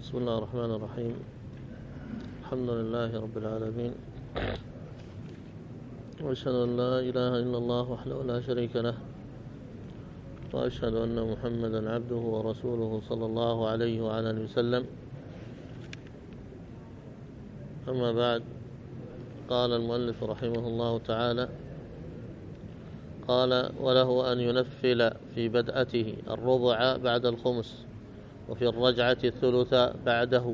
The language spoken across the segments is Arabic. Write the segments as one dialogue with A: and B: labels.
A: بسم الله الرحمن الرحيم. الحمد لله رب العالمين، وأشهد أن لا إله إلا الله وحده لا شريك له، وأشهد أن محمدا عبده ورسوله صلى الله عليه وعلى آله وسلم. أما بعد، قال المؤلف رحمه الله تعالى: قال: وله أن ينفل في بدأته الربع بعد الخمس، وفي الرجعة الثلث بعده.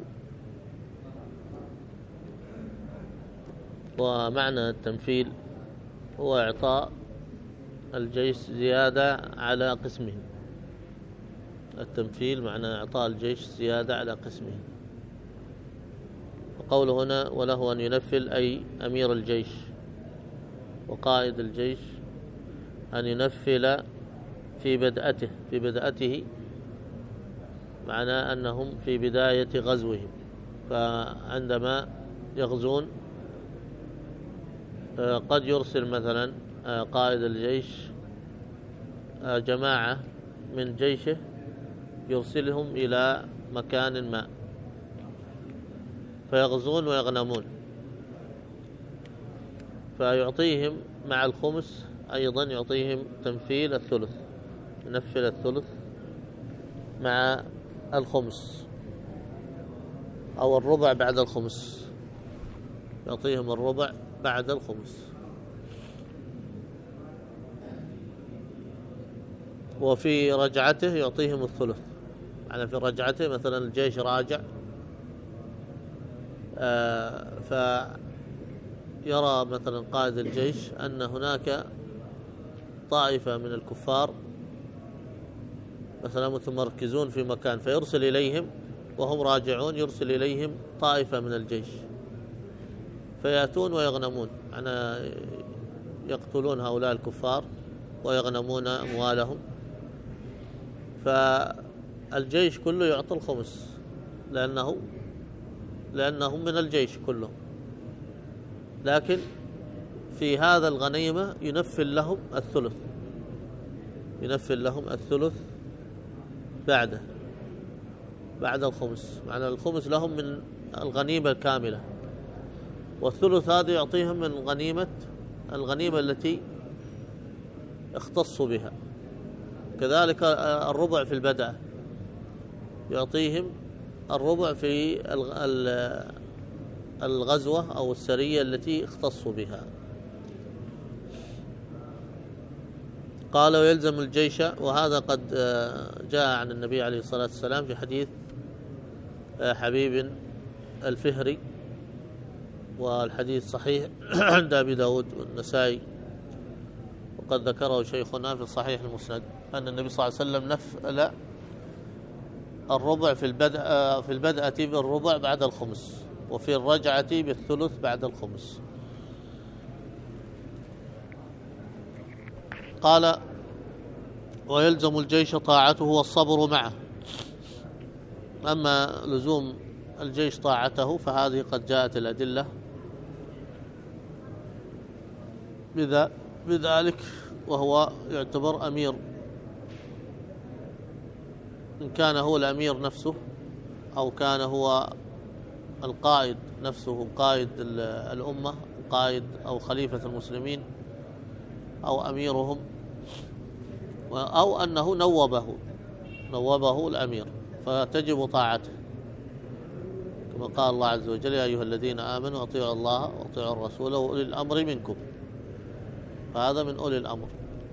A: ومعنى التنفيل هو إعطاء الجيش زيادة على قسمه. التنفيل معنى إعطاء الجيش زيادة على قسمه. وقوله هنا وله أن ينفل أي أمير الجيش وقائد الجيش أن ينفل في بدأته معناه أنهم في بداية غزوهم، فعندما يغزون قد يرسل مثلا قائد الجيش جماعة من جيشه يرسلهم إلى مكان ما فيغزون ويغنمون، فيعطيهم مع الخمس أيضا يعطيهم تنفيل الثلث، ينفل الثلث مع الخمس أو الربع بعد الخمس، يعطيهم الربع بعد الخمس. وفي رجعته يعطيهم الثلث، يعني في رجعته مثلا الجيش راجع فيرى مثلا قائد الجيش أن هناك طائفة من الكفار مثلا متمركزون في مكان، فيرسل إليهم وهم راجعون، يرسل إليهم طائفة من الجيش فيأتون ويغنمون، يعني يقتلون هؤلاء الكفار ويغنمون أموالهم، فالجيش كله يعطى الخمس لأنهم من الجيش كلهم، لكن في هذا الغنيمة ينفل لهم الثلث بعد الخمس، معنى الخمس لهم من الغنيمة الكاملة، والثلث هذا يعطيهم من الغنيمة التي اختصوا بها. كذلك الربع في البدء يعطيهم الربع في الغزوة أو السرية التي اختصوا بها. قال: ويلزم الجيش، وهذا قد جاء عن النبي عليه الصلاة والسلام في حديث حبيب الفهري، والحديث صحيح عند أبي داود والنسائي، وقد ذكره شيخنا في صحيح المسند، أن النبي صلى الله عليه وسلم نفل الربع في البدءة بالربع بعد الخمس، وفي الرجعة بالثلث بعد الخمس. قال: ويلزم الجيش طاعته والصبر معه. أما لزوم الجيش طاعته فهذه قد جاءت الأدلة بذلك، وهو يعتبر أمير، إن كان هو الأمير نفسه أو كان هو القائد نفسه، قائد الأمة، قائد أو خليفة المسلمين أو أميرهم، أو أنه نوبه الأمير، فتجب طاعته، كما قال الله عز وجل: يا أيها الذين آمنوا أطيعوا الله وأطيعوا الرسول وأولي الأمر منكم، فهذا من أولي الأمر.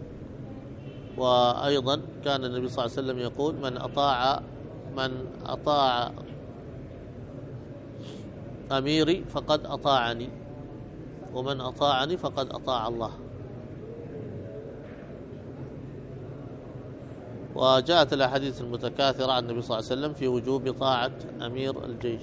A: وأيضا كان النبي صلى الله عليه وسلم يقول: من أطاع أميري فقد أطاعني، ومن أطاعني فقد أطاع الله. وجاءت الأحاديث المتكاثرة عن النبي صلى الله عليه وسلم في وجوب طاعة أمير الجيش،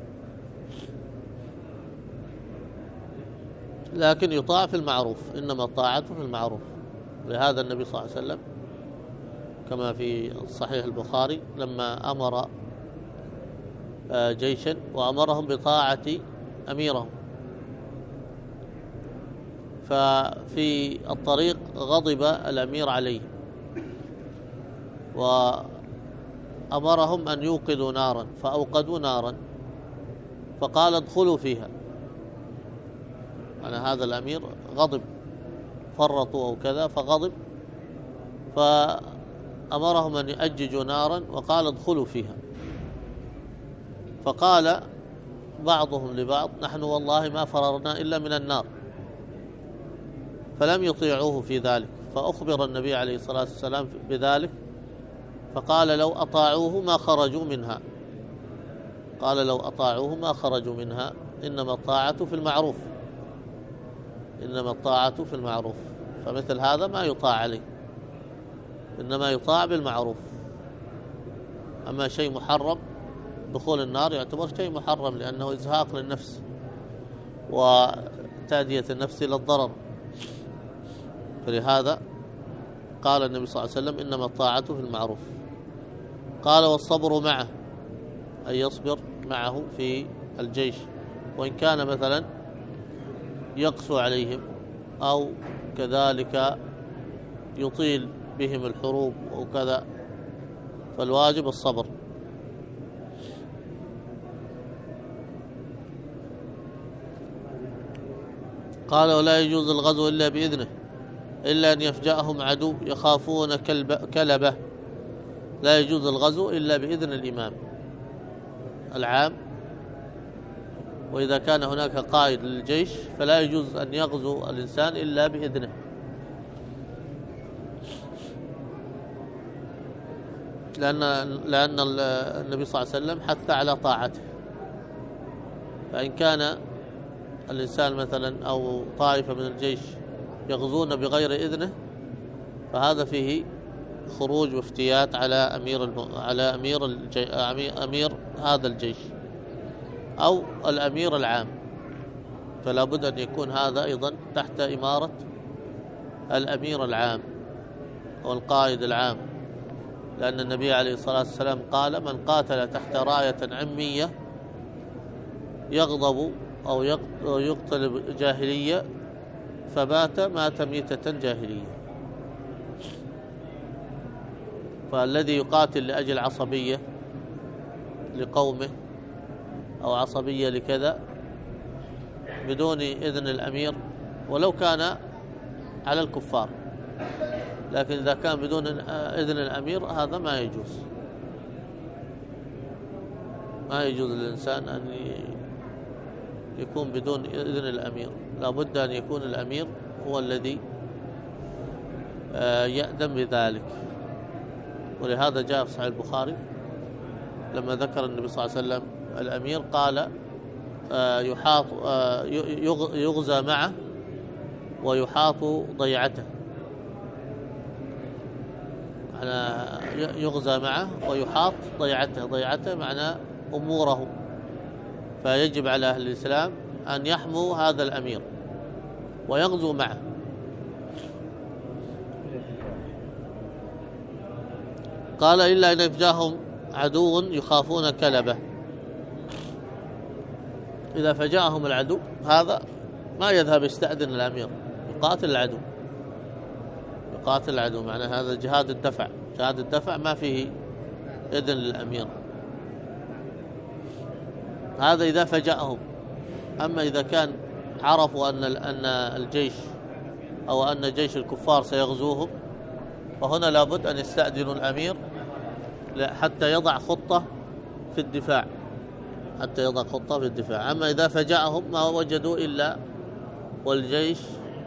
A: لكن يطاع في المعروف، إنما طاعته في المعروف. لهذا النبي صلى الله عليه وسلم كما في صحيح البخاري لما أمر جيشا وأمرهم بطاعة أميرهم، ففي الطريق غضب الأمير عليه أمرهم أن يوقدوا نارا فأوقدوا نارا، فقال ادخلوا فيها. أنا هذا الأمير غضب، فرطوا أو كذا فغضب، فأمرهم أن يأججوا نارا وقال ادخلوا فيها. فقال بعضهم لبعض نحن والله ما فررنا إلا من النار، فلم يطيعوه في ذلك. فأخبر النبي عليه الصلاة والسلام بذلك، فقال لو أطاعوه ما خرجوا منها. قال لو أطاعوه ما خرجوا منها، إنما الطاعة في المعروف، إنما الطاعة في المعروف. فمثل هذا ما يطاع عليه، إنما يطاع بالمعروف. أما شيء محرم دخول النار يعتبر شيء محرم، لأنه إزهاق للنفس وتأدية النفس إلى الضرر. فلهذا قال النبي صلى الله عليه وسلم إنما الطاعة في المعروف. قال والصبر معه، أي يصبر معه في الجيش، وإن كان مثلا يقسو عليهم أو كذلك يطيل بهم الحروب وكذا، فالواجب الصبر. قال ولا يجوز الغزو إلا بإذنه، إلا أن يفجأهم عدو يخافون كلبه. لا يجوز الغزو إلا بإذن الإمام العام، وإذا كان هناك قائد للجيش فلا يجوز أن يغزو الإنسان إلا بإذنه، لأن النبي صلى الله عليه وسلم حث على طاعته. فإن كان الإنسان مثلا أو طائفة من الجيش يغزون بغير إذنه، فهذا فيه خروج وافتيات على أمير هذا الجيش أو الأمير العام. فلا بد أن يكون هذا أيضا تحت إمارة الأمير العام أو القائد العام، لأن النبي عليه الصلاة والسلام قال من قاتل تحت راية عمية يغضب أو يقتل جاهلية مات ميتة جاهلية. فالذي يقاتل لأجل عصبية لقومه أو عصبية لكذا بدون إذن الأمير، ولو كان على الكفار، لكن إذا كان بدون إذن الأمير هذا ما يجوز. ما يجوز للإنسان أن يكون بدون إذن الأمير، لا بد أن يكون الأمير هو الذي يأذن بذلك. ولهذا جاء في صحيح البخاري لما ذكر النبي صلى الله عليه وسلم الأمير قال يغزى معه ويحاط ضيعته. يغزى معه ويحاط ضيعته معنى أموره. فيجب على أهل الإسلام أن يحموا هذا الأمير ويغزو معه. قال إلا أن يفجاهم عدو يخافون كلبه. إذا فجاءهم العدو هذا ما يذهب يستأذن الأمير، يقاتل العدو، معنى هذا جهاد الدفع ما فيه إذن للأمير. هذا إذا فجأهم. أما إذا كان عرفوا أن الجيش أو أن جيش الكفار سيغزوهم، فهنا لابد أن يستأذنوا الأمير حتى يضع خطة في الدفاع. أما إذا فجأهم ما وجدوا إلا والجيش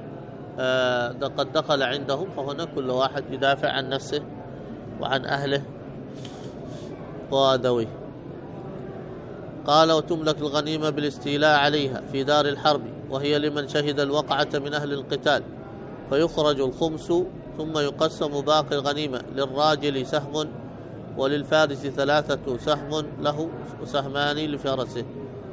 A: قد دخل عندهم، فهنا كل واحد يدافع عن نفسه وعن أهله وذويه. قال وتملك الغنيمة بالاستيلاء عليها في دار الحرب، وهي لمن شهد الوقعة من أهل القتال، فيخرج الخمس ثم يقسم باقي الغنيمة، للراجل سهم وللفارس 3 سهم له وسهمان لفرسه.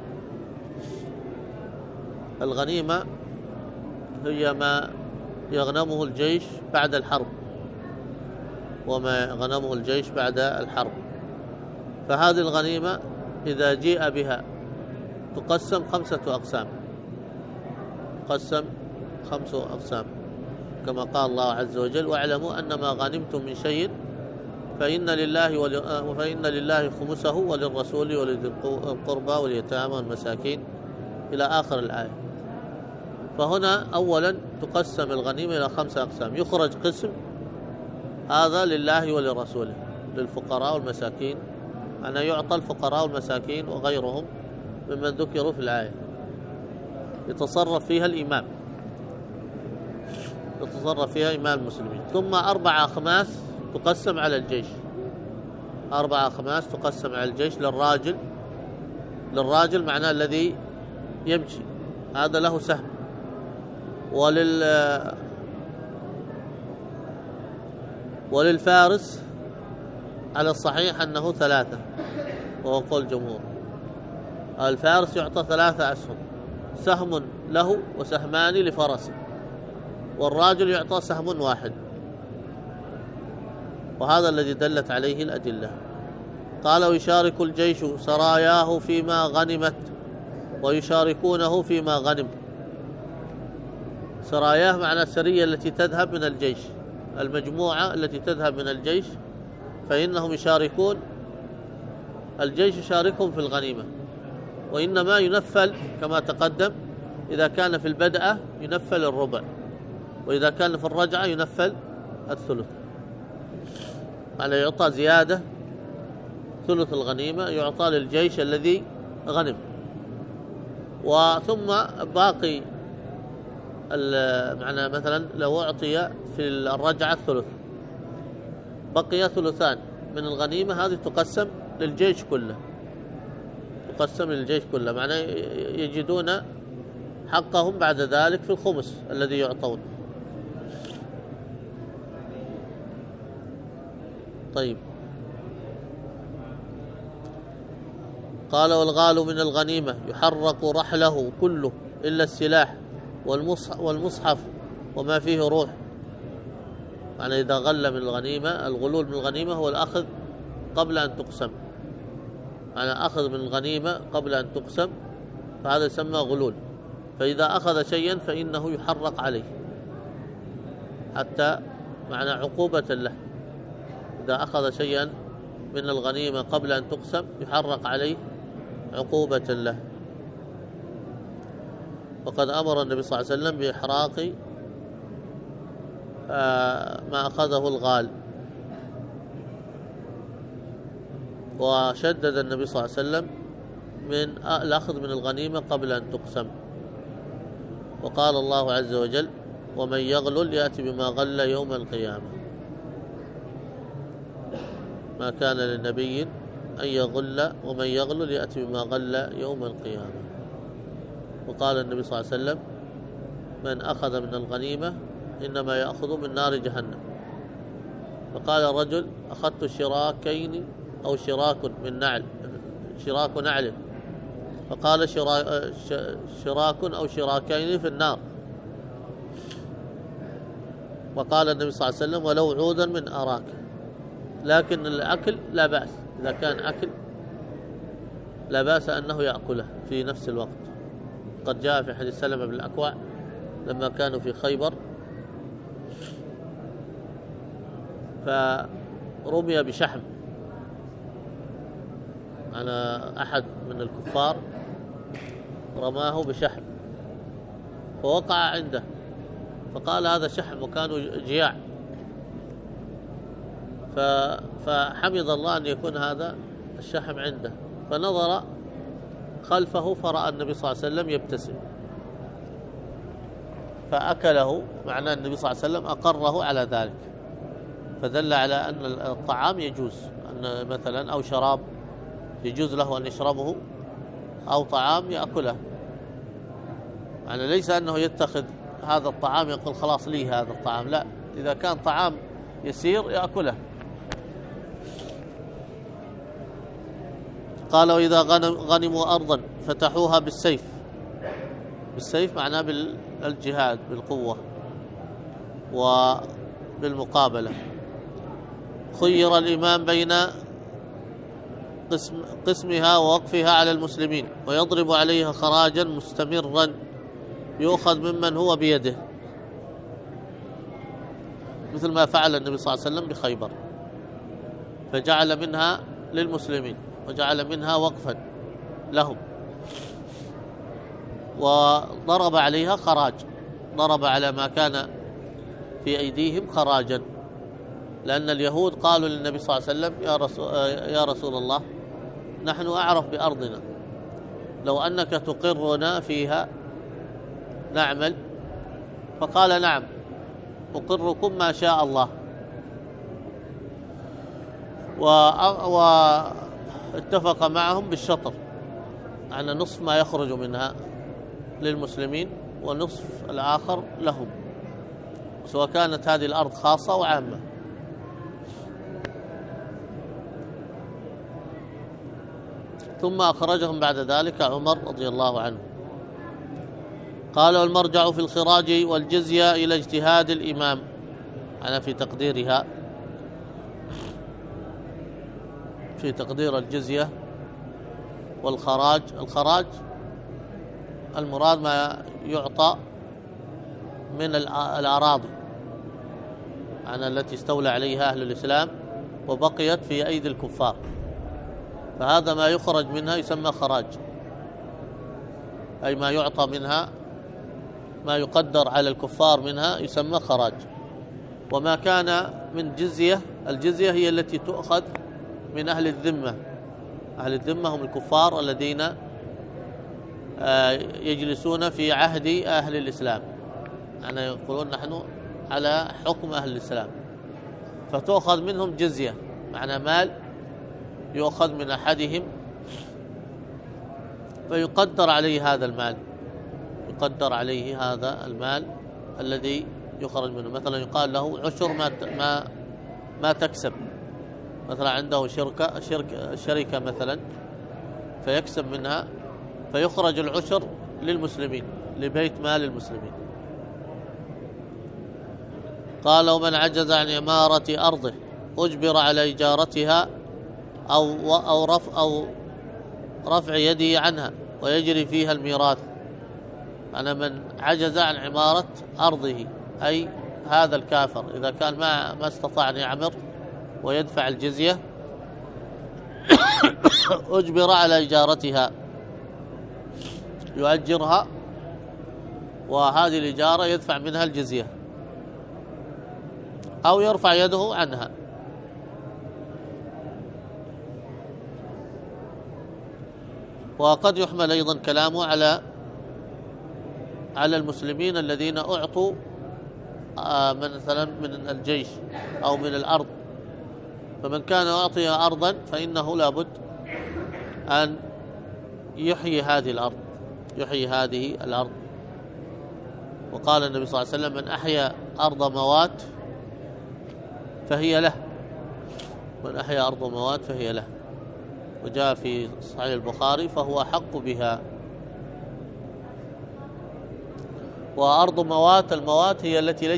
A: الغنيمة هي ما يغنمه الجيش بعد الحرب وما يغنمه الجيش بعد الحرب. فهذه الغنيمة إذا جيء بها تقسم 5 أقسام، كما قال الله عز وجل واعلموا أن ما غنمتم من شيء فإن لله خمسه وللرسول ولذي القربى واليتامى والمساكين إلى آخر الآية. فهنا أولا تقسم الغنيمة إلى 5 أقسام. يخرج قسم هذا لله ولرسوله للفقراء والمساكين، أن يعطى الفقراء والمساكين وغيرهم ممن ذكروا في الآية، يتصرف فيها الإمام، يتصرف فيها إمام المسلمين. ثم 4 أخماس تقسم على الجيش، 4 أخماس تقسم على الجيش للراجل معناه الذي يمشي، هذا له سهم. وللفارس على الصحيح أنه 3، وهو قول الجمهور. الفارس يعطى 3 أسهم، سهم له وسهمان لفرسه، والراجل يعطى سهم واحد، وهذا الذي دلت عليه الأدلة. قال: ويشارك الجيش سراياه فيما غنمت ويشاركونه فيما غنم. سراياه معنى السرية التي تذهب من الجيش، المجموعة التي تذهب من الجيش، فإنهم يشاركون، الجيش يشاركهم في الغنيمة، وإنما ينفل كما تقدم، إذا كان في البدء ينفل الربع، وإذا كان في الرجعة ينفل الثلث، على يعطى زيادة ثلث الغنيمة يعطى للجيش الذي غنم. وثم باقي معنى مثلا لو أعطي في الرجعة الثلث، بقي 2 من الغنيمة، هذه تقسم للجيش كله، تقسم للجيش كله، معناه يجدون حقهم بعد ذلك في الخمس الذي يعطون. طيب، قال: والغال من الغنيمة يحرق رحله كله إلا السلاح والمصحف وما فيه روح. يعني إذا غل من الغنيمة، الغلول من الغنيمة هو الأخذ قبل أن تقسم، يعني أخذ من الغنيمة قبل أن تقسم، فهذا يسمى غلول. فإذا أخذ شيئا فإنه يحرق عليه، حتى معنى عقوبة له. إذا أخذ شيئا من الغنيمة قبل أن تقسم يحرق عليه عقوبة له. وقد أمر النبي صلى الله عليه وسلم بإحراق ما أخذه الغال، وشدد النبي صلى الله عليه وسلم من الأخذ من الغنيمة قبل أن تقسم. وقال الله عز وجل: ومن يغلل يأتي بما غل يوم القيامة. ما كان للنبي أن يغل، ومن يغلل يأتي بما غل يوم القيامة. وقال النبي صلى الله عليه وسلم: من أخذ من الغنيمة إنما يأخذ من نار جهنم. فقال الرجل: أخذت شراكين أو شراك من نعل، شراك نعل. فقال: شراك أو شراكين في النار. وقال النبي صلى الله عليه وسلم: ولو عودا من أراك. لكن الأكل لا بأس، إذا كان أكل لا بأس أنه يأكله في نفس الوقت. قد جاء في حديث سلمة بن الأكوع لما كانوا في خيبر، فرمي بشحم على أحد من الكفار، رماه بشحم فوقع عنده، فقال: هذا شحم، وكانوا جياع. فحمد الله أن يكون هذا الشحم عنده، فنظر خلفه فرأى النبي صلى الله عليه وسلم يبتسم، فأكله. معناه النبي صلى الله عليه وسلم أقره على ذلك، فدل على أن الطعام يجوز، أن مثلا أو شراب يجوز له أن يشربه، أو طعام يأكله. يعني ليس أنه يتخذ هذا الطعام يقول خلاص لي هذا الطعام، لا، إذا كان طعام يسير يأكله. قال: وإذا غنموا أرضا فتحوها بالسيف. بالسيف معناه بالجهاد بالقوة وبالمقابلة. خير الإمام بين قسمها ووقفها على المسلمين، ويضرب عليها خراجا مستمرا يؤخذ ممن هو بيده، مثل ما فعل النبي صلى الله عليه وسلم بخيبر. فجعل منها للمسلمين وجعل منها وقفا لهم، وضرب عليها خراج، ضرب على ما كان في أيديهم خراجا، لأن اليهود قالوا للنبي صلى الله عليه وسلم يا رسول الله نحن أعرف بأرضنا، لو أنك تقرنا فيها نعمل. فقال نعم أقركم ما شاء الله. واتفق معهم بالشطر، أن نصف ما يخرج منها للمسلمين ونصف الآخر لهم، سواء كانت هذه الأرض خاصة وعامة. ثم أخرجهم بعد ذلك عمر رضي الله عنه. قال والمرجع في الخراج والجزية إلى اجتهاد الإمام، أنا في تقديرها، في تقدير الجزية والخراج. الخراج المراد ما يعطى من الأراضي التي استولى عليها أهل الإسلام وبقيت في أيدي الكفار، فهذا ما يخرج منها يسمى خراج، أي ما يعطى منها، ما يقدر على الكفار منها يسمى خراج. وما كان من جزية، الجزية هي التي تؤخذ من أهل الذمة. أهل الذمة هم الكفار الذين يجلسون في عهد أهل الإسلام، يعني يقولون نحن على حكم أهل الإسلام، فتؤخذ منهم جزية، معنى مال يؤخذ من أحدهم فيقدر عليه هذا المال، يقدر عليه هذا المال الذي يخرج منه. مثلا يقال له عشر ما تكسب، مثلا عنده شركة مثلا فيكسب منها، فيخرج العشر للمسلمين، لبيت مال المسلمين. قال ومن عجز عن إمارة أرضه أجبر على إجارتها أو رفع يده عنها ويجري فيها الميراث. أنا من عجز عن عمارة أرضه، أي هذا الكافر إذا كان ما استطاع أن يعمر ويدفع الجزية أجبر على إجارتها، يؤجرها وهذه الإجارة يدفع منها الجزية أو يرفع يده عنها. وقد يحمل أيضا كلامه على المسلمين الذين أعطوا مثلا من الجيش أو من الأرض، فمن كان أعطي أرضا فإنه لابد أن يحيي هذه الأرض. وقال النبي صلى الله عليه وسلم من أحيا أرض موات فهي له، من أحيا أرض موات فهي له. وجاء في صحيح البخاري فهو حق بها. وأرض موات، الموات هي التي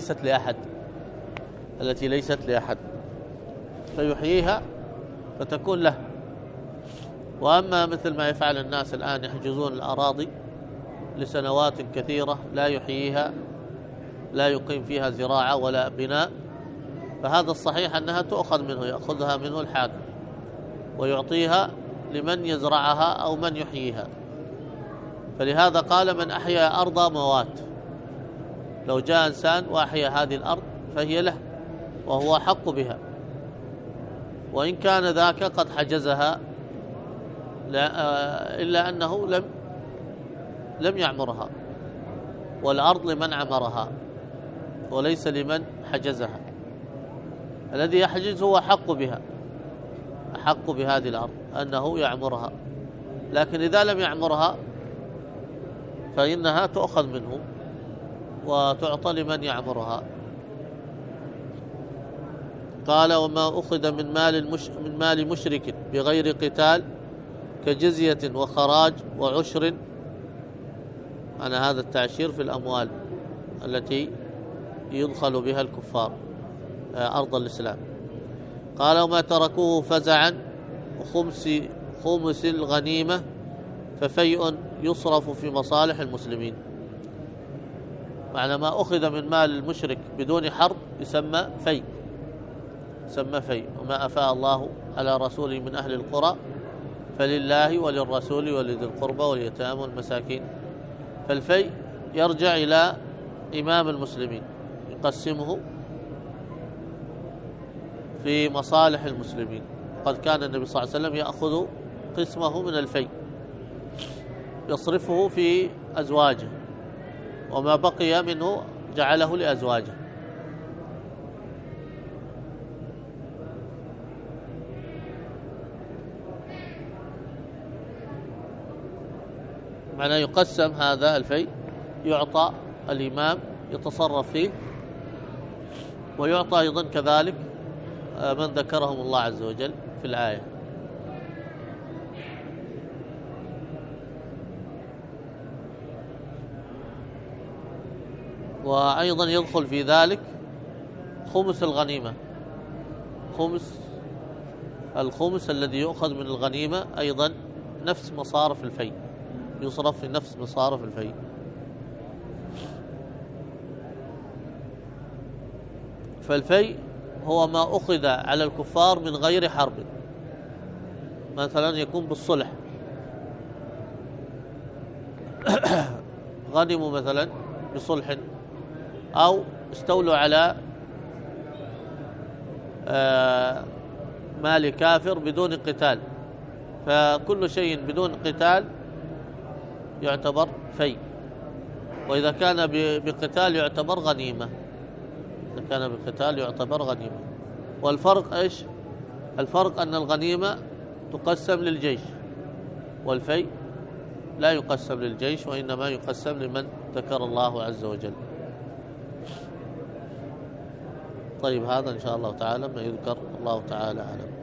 A: ليست لأحد، فيحييها فتكون له. وأما مثل ما يفعل الناس الآن يحجزون الأراضي لسنوات كثيرة لا يحييها، لا يقيم فيها زراعة ولا بناء، فهذا الصحيح أنها تؤخذ منه، يأخذها منه الحاكم ويعطيها لمن يزرعها أو من يحييها. فلهذا قال من أحيا أرض موات، لو جاء إنسان وأحيا هذه الأرض فهي له وهو حق بها، وإن كان ذاك قد حجزها إلا أنه لم يعمرها، والأرض لمن عمرها وليس لمن حجزها. الذي يحجز هو حق بها، أحق بهذه الأرض أنه يعمرها، لكن إذا لم يعمرها فإنها تؤخذ منه وتعطى لمن يعمرها. قال وما أخذ من مال مشرك بغير قتال كجزية وخراج وعشر، أنا هذا التعشير في الأموال التي يدخل بها الكفار أرض الإسلام. قال وما تركوه فزعا خمس الغنيمة ففيء يصرف في مصالح المسلمين. معنى ما أخذ من مال المشرك بدون حرب يسمى فيء، سمى فيء. وما أفاء الله على رسوله من أهل القرى فلله وللرسول ولذي القربى واليتامى والمساكين. فالفيء يرجع إلى إمام المسلمين يقسمه في مصالح المسلمين. قد كان النبي صلى الله عليه وسلم يأخذ قسمه من الفيء يصرفه في أزواجه، وما بقي منه جعله لأزواجه. معناه يقسم هذا الفيء، يعطى الإمام يتصرف فيه، ويعطى أيضا كذلك من ذكرهم الله عز وجل في الآية. وأيضا يدخل في ذلك خمس الغنيمة. الخمس الذي يؤخذ من الغنيمة أيضا نفس مصارف الفيء، يصرف في نفس مصارف الفيء. فالفيء هو ما أخذ على الكفار من غير حرب، مثلا يكون بالصلح، غنموا مثلا بصلح، أو استولوا على مال كافر بدون قتال. فكل شيء بدون قتال يعتبر فيء، وإذا كان بقتال يعتبر غنيمة. إذا كان بقتال يعتبر غنيمة. والفرق إيش؟ الفرق أن الغنيمة تقسم للجيش، والفيء لا يقسم للجيش، وإنما يقسم لمن ذكر الله عز وجل. طيب، هذا إن شاء الله تعالى ما يذكر. الله تعالى أعلم.